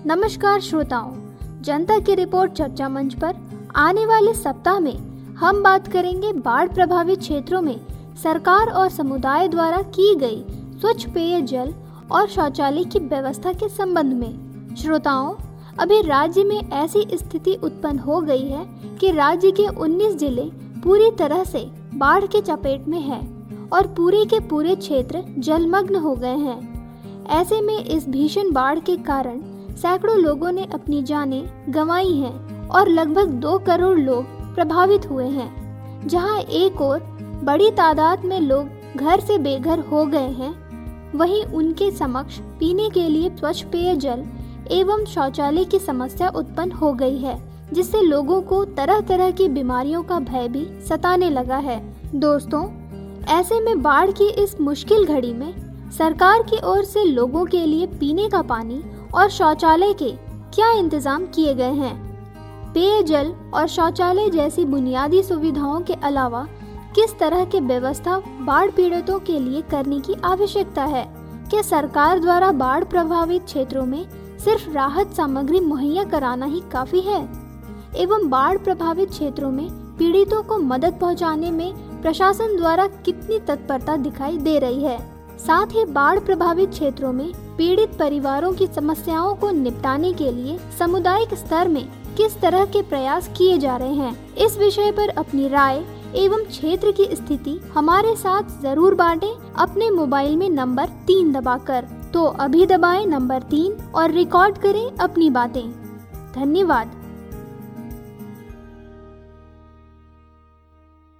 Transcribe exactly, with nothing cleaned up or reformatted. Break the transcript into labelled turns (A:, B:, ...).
A: नमस्कार श्रोताओं, जनता की रिपोर्ट चर्चा मंच पर आने वाले सप्ताह में हम बात करेंगे बाढ़ प्रभावित क्षेत्रों में सरकार और समुदाय द्वारा की गई स्वच्छ पेयजल और शौचालय की व्यवस्था के संबंध में। श्रोताओं, अभी राज्य में ऐसी स्थिति उत्पन्न हो गई है कि राज्य के उन्नीस जिले पूरी तरह से बाढ़ के चपेट में है और पूरे के पूरे क्षेत्र जलमग्न हो गए हैं। ऐसे में इस भीषण बाढ़ के कारण सैकड़ों लोगों ने अपनी जानें गंवाई हैं और लगभग दो करोड़ लोग प्रभावित हुए हैं। जहां एक ओर बड़ी तादाद में लोग घर से बेघर हो गए हैं, वहीं उनके समक्ष पीने के लिए स्वच्छ पेयजल एवं शौचालय की समस्या उत्पन्न हो गई है, जिससे लोगों को तरह तरह की बीमारियों का भय भी सताने लगा है। दोस्तों, ऐसे में बाढ़ की इस मुश्किल घड़ी में सरकार की ओर से लोगों के लिए पीने का पानी और शौचालय के क्या इंतजाम किए गए हैं? पेयजल और शौचालय जैसी बुनियादी सुविधाओं के अलावा किस तरह की व्यवस्था बाढ़ पीड़ितों के लिए करने की आवश्यकता है? क्या सरकार द्वारा बाढ़ प्रभावित क्षेत्रों में सिर्फ राहत सामग्री मुहैया कराना ही काफी है? एवं बाढ़ प्रभावित क्षेत्रों में पीड़ितों को मदद पहुंचाने में प्रशासन द्वारा कितनी तत्परता दिखाई दे रही है? साथ ही बाढ़ प्रभावित क्षेत्रों में पीड़ित परिवारों की समस्याओं को निपटाने के लिए सामुदायिक स्तर में किस तरह के प्रयास किए जा रहे हैं? इस विषय पर अपनी राय एवं क्षेत्र की स्थिति हमारे साथ जरूर बांटें अपने मोबाइल में नंबर तीन दबाकर। तो अभी दबाएं नंबर तीन और रिकॉर्ड करें अपनी बातें। धन्यवाद।